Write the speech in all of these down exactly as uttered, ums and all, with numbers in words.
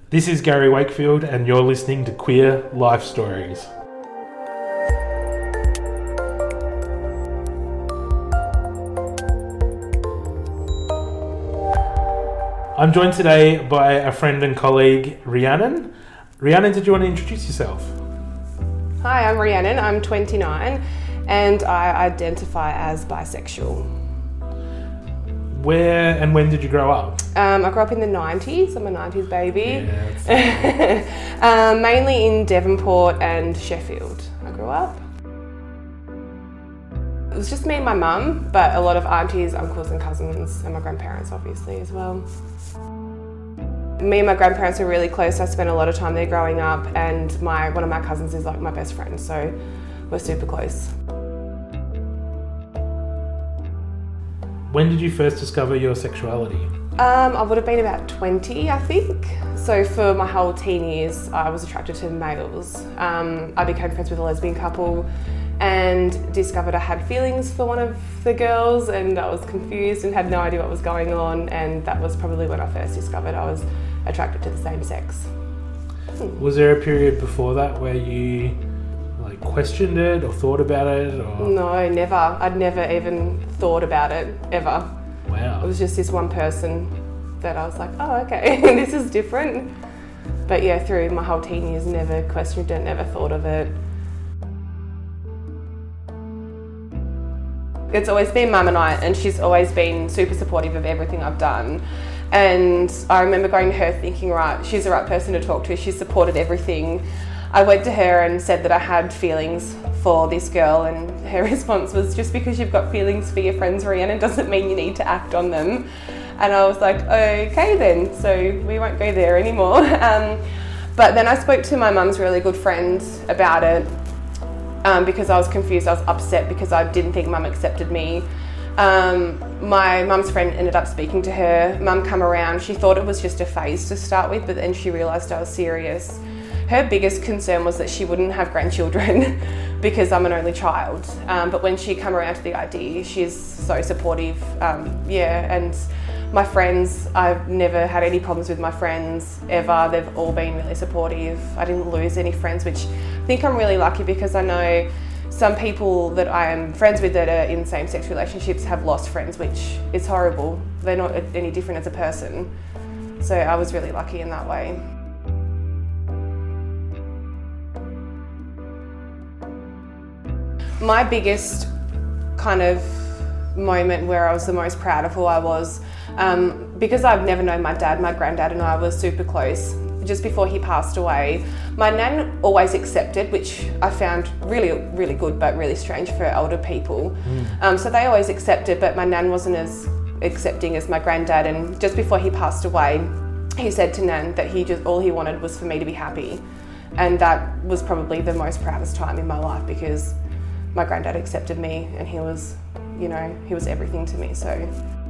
This is Gary Wakefield and you're listening to Queer Life Stories. I'm joined today by a friend and colleague, Rhiannon. Rhiannon, did you want to introduce yourself? Hi, I'm Rhiannon. I'm twenty-nine and I identify as bisexual. Where and when did you grow up? Um, I grew up in the nineties. I'm a nineties baby. Yeah, um, mainly in Devonport and Sheffield. I grew up. It was just me and my mum, but a lot of aunties, uncles and cousins and my grandparents obviously as well. Me and my grandparents were really close. I spent a lot of time there growing up, and my one of my cousins is like my best friend, so we're super close. When did you first discover your sexuality? Um, I would have been about twenty, I think. So for my whole teen years, I was attracted to males. Um, I became friends with a lesbian couple and discovered I had feelings for one of the girls, and I was confused and had no idea what was going on, and that was probably when I first discovered I was attracted to the same sex. Hmm. Was there a period before that where you like questioned it or thought about it? Or? No, never. I'd never even thought about it, ever. Wow. It was just this one person that I was like, oh, okay, this is different. But yeah, through my whole teen years, never questioned it, never thought of it. It's always been Mum and I, and she's always been super supportive of everything I've done. And I remember going to her thinking, right, she's the right person to talk to. She's supported everything. I went to her and said that I had feelings for this girl, and her response was, just because you've got feelings for your friends, Rhiannon, doesn't mean you need to act on them. And I was like, okay then, so we won't go there anymore. Um, but then I spoke to my mum's really good friend about it, um, because I was confused, I was upset because I didn't think Mum accepted me. Um, my mum's friend ended up speaking to her. Mum come around, she thought it was just a phase to start with, but then she realised I was serious. Her biggest concern was that she wouldn't have grandchildren because I'm an only child. Um, but when she come around to the idea, she's so supportive. Um, yeah, and my friends, I've never had any problems with my friends ever. They've all been really supportive. I didn't lose any friends, which I think I'm really lucky, because I know some people that I am friends with that are in same-sex relationships have lost friends, which is horrible. They're not any different as a person. So I was really lucky in that way. My biggest kind of moment where I was the most proud of who I was, um, because I've never known my dad, my granddad and I were super close. Just before he passed away, my nan always accepted, which I found really, really good, but really strange for older people. Mm. Um, so they always accepted, but my nan wasn't as accepting as my granddad. And just before he passed away, he said to Nan that he just all he wanted was for me to be happy, and that was probably the most proudest time in my life, because my granddad accepted me, and he was, you know, he was everything to me. So.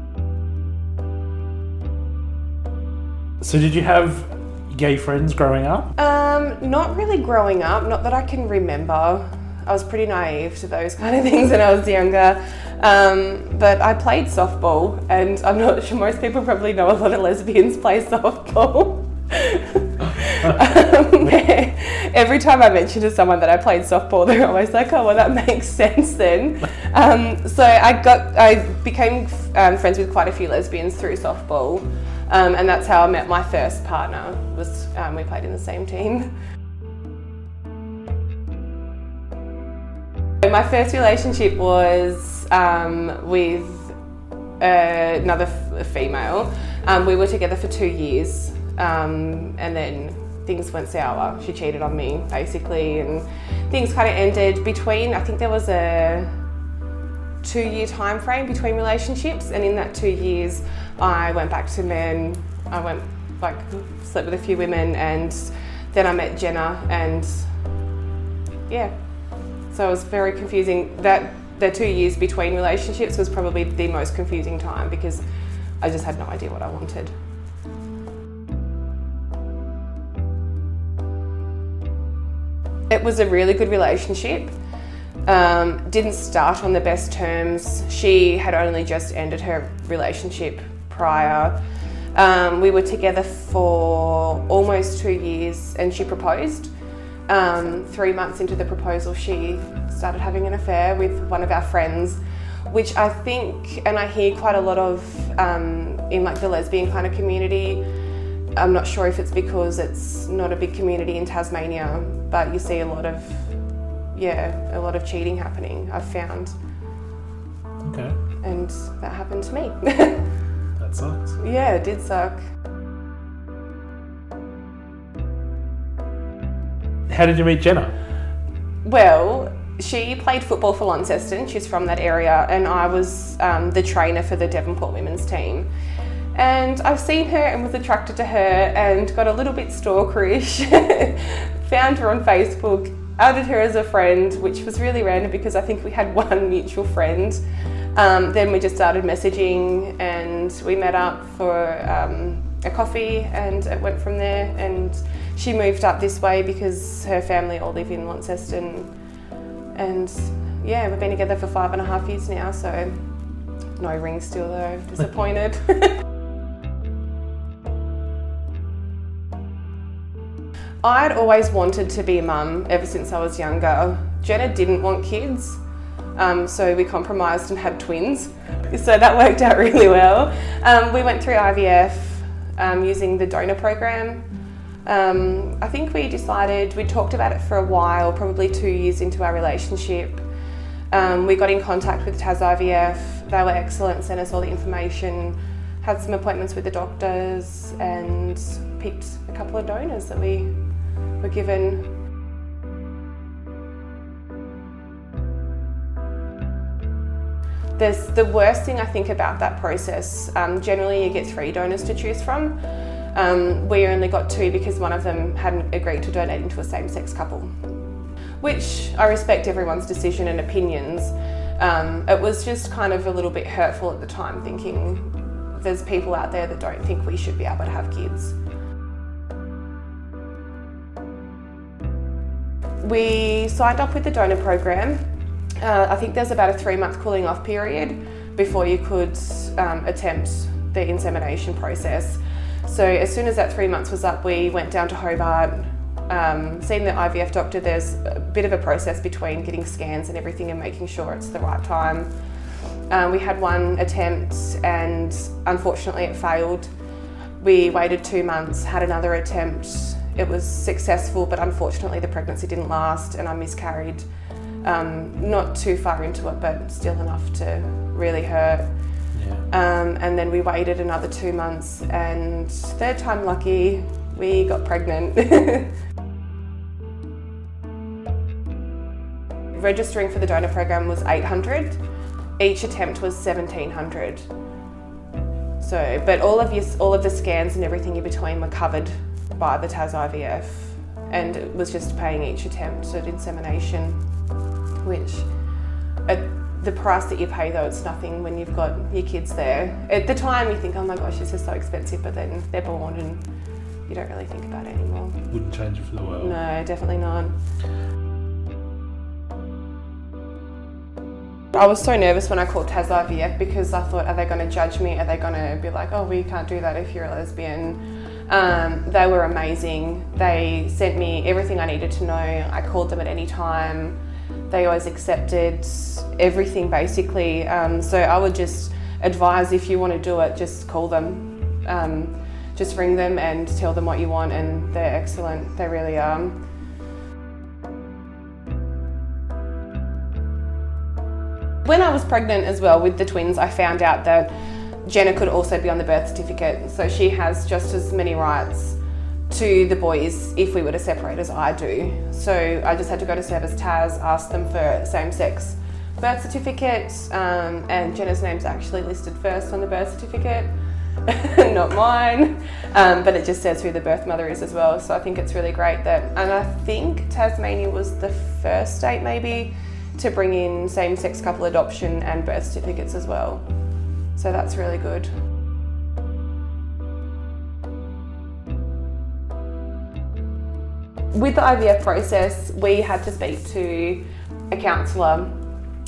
So did you have gay friends growing up? Um, not really growing up, not that I can remember. I was pretty naive to those kind of things when I was younger. Um, but I played softball, and I'm not sure, most people probably know a lot of lesbians play softball. um, every time I mention to someone that I played softball, they're always like, oh, well, that makes sense then. Um, so I got, I became um, friends with quite a few lesbians through softball. Um, and that's how I met my first partner, was um, we played in the same team. My first relationship was um, with uh, another f- female. Um, we were together for two years um, and then things went sour. She cheated on me basically, and things kind of ended between, I think there was a two year time frame between relationships, and in that two years I went back to men. I went like slept with a few women, and then I met Jenna, and yeah, so it was very confusing. That the two years between relationships was probably the most confusing time, because I just had no idea what I wanted. It was a really good relationship. Um, didn't start on the best terms. She had only just ended her relationship prior. Um, we were together for almost two years and she proposed. Um, three months into the proposal, she started having an affair with one of our friends, which I think, and I hear quite a lot of um, in like the lesbian kind of community. I'm not sure if it's because it's not a big community in Tasmania, but you see a lot of, yeah, a lot of cheating happening, I've found. Okay. And that happened to me. That sucks. Yeah, it did suck. How did you meet Jenna? Well, she played football for Launceston, she's from that area, and I was um, the trainer for the Devonport women's team. And I've seen her and was attracted to her and got a little bit stalkerish. Found her on Facebook, added her as a friend, which was really random because I think we had one mutual friend. Um, then we just started messaging and we met up for um, a coffee and it went from there. And she moved up this way because her family all live in Launceston. And yeah, we've been together for five and a half years now, so no ring still though, disappointed. I'd always wanted to be a mum ever since I was younger. Jenna didn't want kids, um, so we compromised and had twins. So that worked out really well. Um, we went through I V F um, using the donor program. Um, I think we decided, we talked about it for a while, probably two years into our relationship. Um, we got in contact with Tas I V F. They were excellent, sent us all the information, had some appointments with the doctors and picked a couple of donors that we were given. There's the worst thing I think about that process, um, generally you get three donors to choose from. Um, we only got two because one of them hadn't agreed to donate into a same-sex couple, which I respect everyone's decision and opinions. Um, it was just kind of a little bit hurtful at the time, thinking there's people out there that don't think we should be able to have kids. We signed up with the donor program. Uh, I think there's about a three month cooling off period before you could um, attempt the insemination process. So as soon as that three months was up, we went down to Hobart, um, seen the I V F doctor. There's a bit of a process between getting scans and everything and making sure it's the right time. Um, we had one attempt and unfortunately it failed. We waited two months, had another attempt. It was successful, but unfortunately the pregnancy didn't last and I miscarried. Um, not too far into it, but still enough to really hurt. Yeah. Um, and then we waited another two months and third time lucky, we got pregnant. Registering for the donor program was eight hundred. Each attempt was seventeen hundred. So, but all of your, all of the scans and everything in between were covered by the Tas I V F, and it was just paying each attempt at insemination, which at the price that you pay though, it's nothing when you've got your kids there. At the time you think, oh my gosh, this is so expensive, but then they're born and you don't really think about it anymore. Wouldn't change it for the world. No, definitely not. I was so nervous when I called Tas I V F because I thought, are they going to judge me? Are they going to be like, oh, we can't do that if you're a lesbian? Um, they were amazing. They sent me everything I needed to know. I called them at any time. They always accepted everything basically. Um, so I would just advise, if you want to do it, just call them. Um, just ring them and tell them what you want, and they're excellent. They really are. When I was pregnant as well with the twins, I found out that Jenna could also be on the birth certificate. So she has just as many rights to the boys if we were to separate as I do. So I just had to go to Service Tas, ask them for same-sex birth certificate, um, and Jenna's name's actually listed first on the birth certificate, not mine, um, but it just says who the birth mother is as well. So I think it's really great that, and I think Tasmania was the first state maybe to bring in same-sex couple adoption and birth certificates as well. So that's really good. With the I V F process, we had to speak to a counsellor.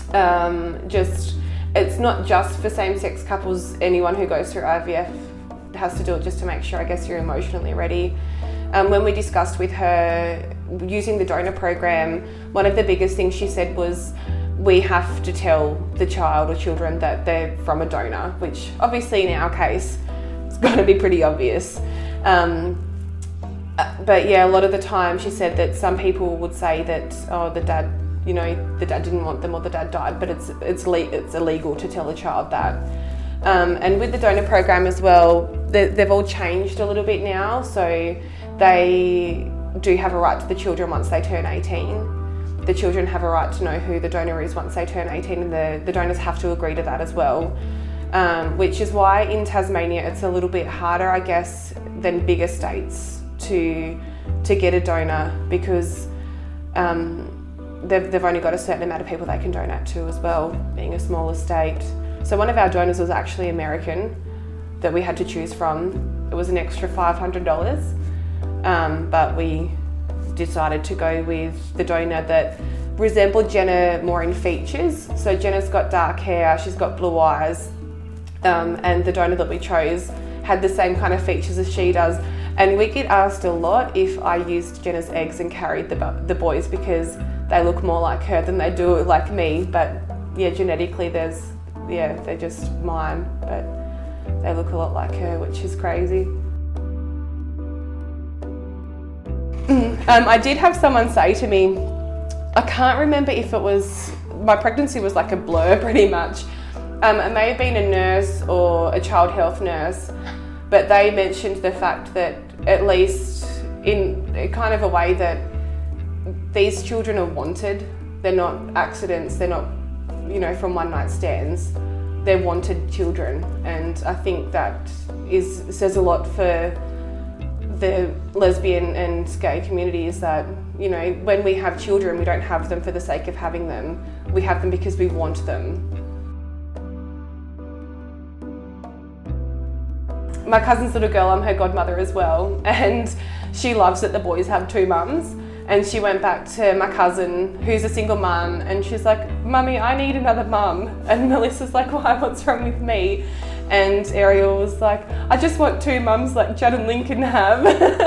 Um, just, it's not just for same-sex couples. Anyone who goes through I V F has to do it just to make sure, I guess, you're emotionally ready. Um, when we discussed with her using the donor program, one of the biggest things she said was we have to tell the child or children that they're from a donor, which obviously in our case, it's going to be pretty obvious. Um, but yeah, a lot of the time she said that some people would say that, oh, the dad, you know, the dad didn't want them or the dad died, but it's it's le- it's illegal to tell a child that. Um, and with the donor program as well, they, they've all changed a little bit now. So they do have a right to the children once they turn eighteen. The children have a right to know who the donor is once they turn eighteen, and the, the donors have to agree to that as well. Um, which is why in Tasmania it's a little bit harder, I guess, than bigger states to to get a donor, because um, they've, they've only got a certain amount of people they can donate to as well, being a smaller state. So one of our donors was actually American that we had to choose from. It was an extra five hundred dollars, um, but we decided to go with the donor that resembled Jenna more in features. So Jenna's got dark hair, she's got blue eyes, um, and the donor that we chose had the same kind of features as she does. And we get asked a lot if I used Jenna's eggs and carried the, the boys, because they look more like her than they do like me. But yeah, genetically there's, yeah, they're just mine, but they look a lot like her, which is crazy. Um, I did have someone say to me, I can't remember if it was, my pregnancy was like a blur pretty much. Um, it may have been a nurse or a child health nurse, but they mentioned the fact that, at least in kind of a way, that these children are wanted. They're not accidents, they're not, you know, from one night stands. They're wanted children, and I think that is says a lot for the lesbian and gay communities, that, you know, when we have children, we don't have them for the sake of having them. We have them because we want them. My cousin's little girl, I'm her godmother as well, and she loves that the boys have two mums. And she went back to my cousin, who's a single mum, and she's like, Mummy, I need another mum. And Melissa's like, why, what's wrong with me? And Ariel was like, I just want two mums like Judd and Lincoln have.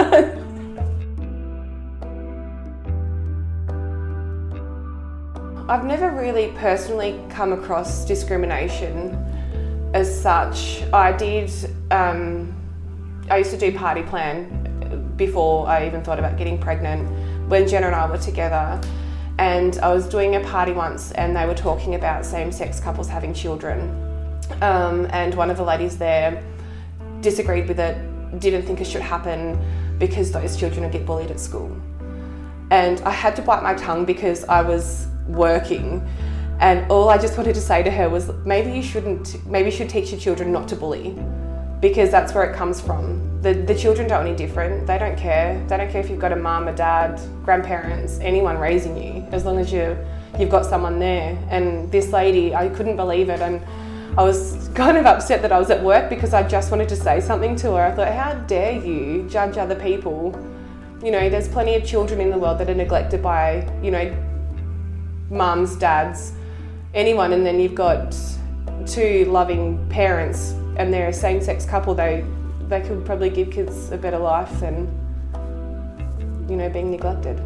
I've never really personally come across discrimination as such. I did, um, I used to do party plan before I even thought about getting pregnant, when Jenna and I were together. And I was doing a party once and they were talking about same-sex couples having children. Um, and one of the ladies there disagreed with it, didn't think it should happen because those children would get bullied at school. And I had to bite my tongue because I was working, and all I just wanted to say to her was, maybe you shouldn't, maybe you should teach your children not to bully, because that's where it comes from. The, the children don't any different. They don't care. They don't care if you've got a mum, a dad, grandparents, anyone raising you, as long as you, you've got someone there. And this lady, I couldn't believe it. And I was kind of upset that I was at work because I just wanted to say something to her. I thought, how dare you judge other people? You know, there's plenty of children in the world that are neglected by, you know, mums, dads, anyone. And then you've got two loving parents and they're a same-sex couple. They they could probably give kids a better life than, you know, being neglected.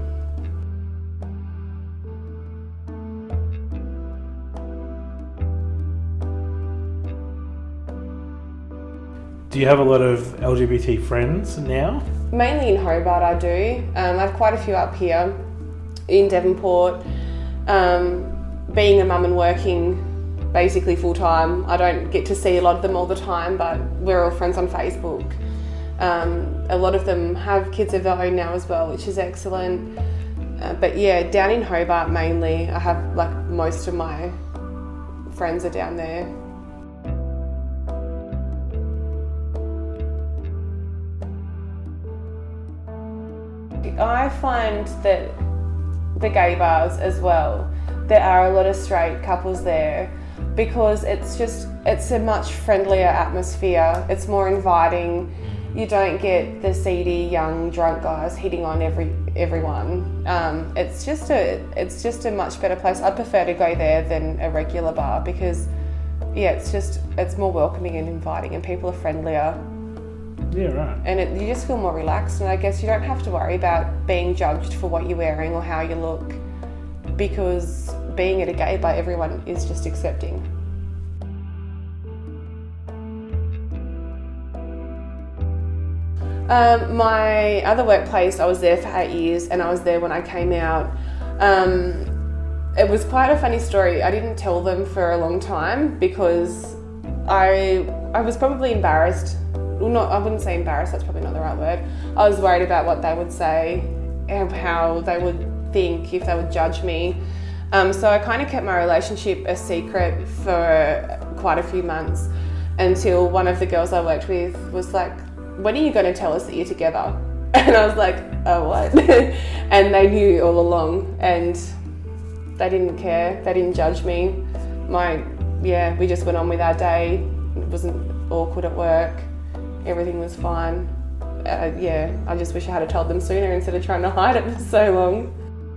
Do you have a lot of L G B T friends now? Mainly in Hobart I do. Um, I have quite a few up here in Devonport. Um, being a mum and working basically full time, I don't get to see a lot of them all the time, but we're all friends on Facebook. Um, a lot of them have kids of their own now as well, which is excellent. Uh, but yeah, down in Hobart mainly, I have like most of my friends are down there. I find that the gay bars as well, there are a lot of straight couples there, because it's just, it's a much friendlier atmosphere. It's more inviting. You don't get the seedy young drunk guys hitting on every everyone. Um, it's just a it's just a much better place. I prefer to go there than a regular bar because, yeah, it's just it's more welcoming and inviting, and people are friendlier. Yeah, right. And it, you just feel more relaxed, and I guess you don't have to worry about being judged for what you're wearing or how you look, because being at a gay bar, everyone is just accepting. Um, my other workplace, I was there for eight years, and I was there when I came out. Um, it was quite a funny story. I didn't tell them for a long time because I I was probably embarrassed. Well, not I wouldn't say embarrassed. That's probably not the right word. I was worried about what they would say and how they would think, if they would judge me. Um, so I kind of kept my relationship a secret for quite a few months until one of the girls I worked with was like, when are you going to tell us that you're together? And I was like, oh, what? And they knew all along, and they didn't care. They didn't judge me. My, yeah, we just went on with our day. It wasn't awkward at work. Everything was fine. Uh, yeah, I just wish I had told them sooner instead of trying to hide it for so long.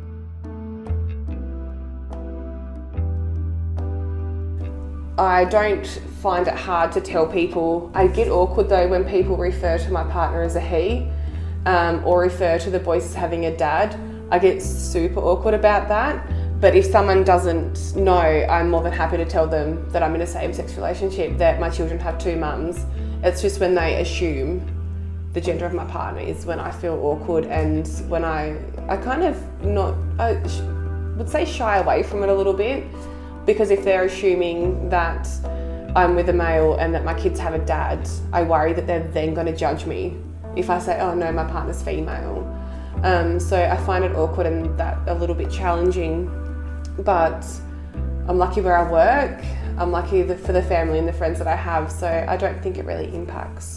I don't find it hard to tell people. I get awkward though when people refer to my partner as a he, um, or refer to the boys as having a dad. I get super awkward about that. But if someone doesn't know, I'm more than happy to tell them that I'm in a same-sex relationship, that my children have two mums. It's just when they assume the gender of my partner is when I feel awkward, and when I, I kind of not, I would say shy away from it a little bit. Because if they're assuming that I'm with a male and that my kids have a dad, I worry that they're then going to judge me if I say, oh no, my partner's female. Um, so I find it awkward and that a little bit challenging, but I'm lucky where I work. I'm lucky for the family and the friends that I have, so I don't think it really impacts.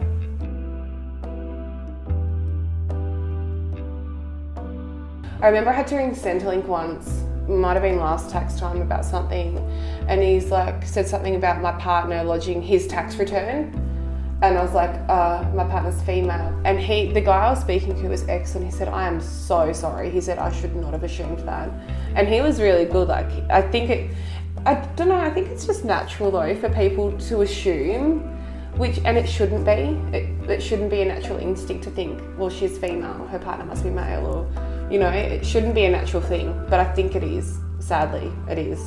I remember I had to ring Centrelink once. Might have been last tax time about something, and he's like said something about my partner lodging his tax return, and I was like, uh, my partner's female, and he, the guy I was speaking to was excellent. He said, I am so sorry. He said, I should not have assumed that, and he was really good. Like, I think it, I don't know, I think it's just natural though for people to assume, which, and it shouldn't be, it, it shouldn't be a natural instinct to think, well, she's female, her partner must be male, or you know, it shouldn't be a natural thing, but I think it is. Sadly, it is.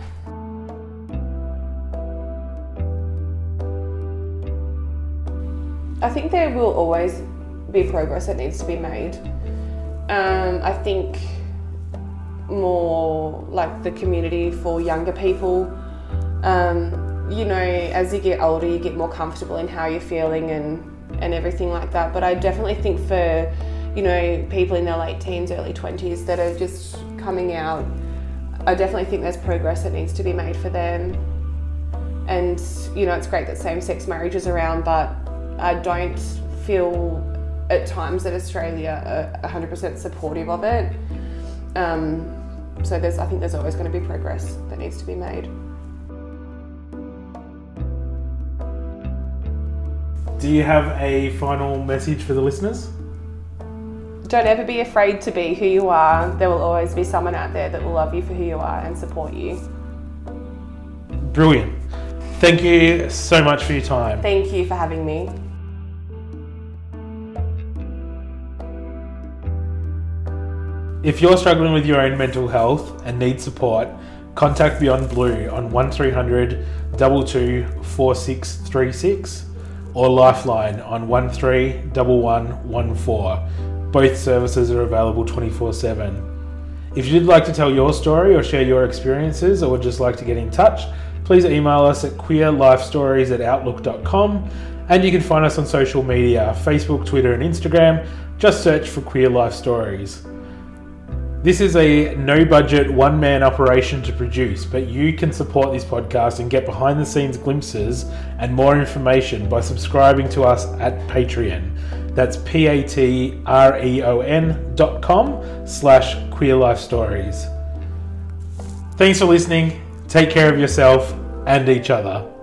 I think there will always be progress that needs to be made. Um, I think more like the community for younger people. Um, you know, as you get older, you get more comfortable in how you're feeling and, and everything like that. But I definitely think for you know, people in their late teens, early twenties that are just coming out, I definitely think there's progress that needs to be made for them. And, you know, it's great that same-sex marriage is around, but I don't feel at times that Australia are one hundred percent supportive of it. Um, so there's, I think there's always going to be progress that needs to be made. Do you have a final message for the listeners? Don't ever be afraid to be who you are. There will always be someone out there that will love you for who you are and support you. Brilliant. Thank you so much for your time. Thank you for having me. If you're struggling with your own mental health and need support, contact Beyond Blue on one three hundred, two two, four six three six or Lifeline on one three one one one four. Both services are available twenty-four seven. If you'd like to tell your story or share your experiences, or would just like to get in touch, please email us at queerlifestories at outlook dot com, and you can find us on social media, Facebook, Twitter and Instagram. Just search for Queer Life Stories. This is a no-budget, one-man operation to produce, but you can support this podcast and get behind-the-scenes glimpses and more information by subscribing to us at Patreon. That's P-A-T-R-E-O-N dot com slash Queer Life Stories. Thanks for listening. Take care of yourself and each other.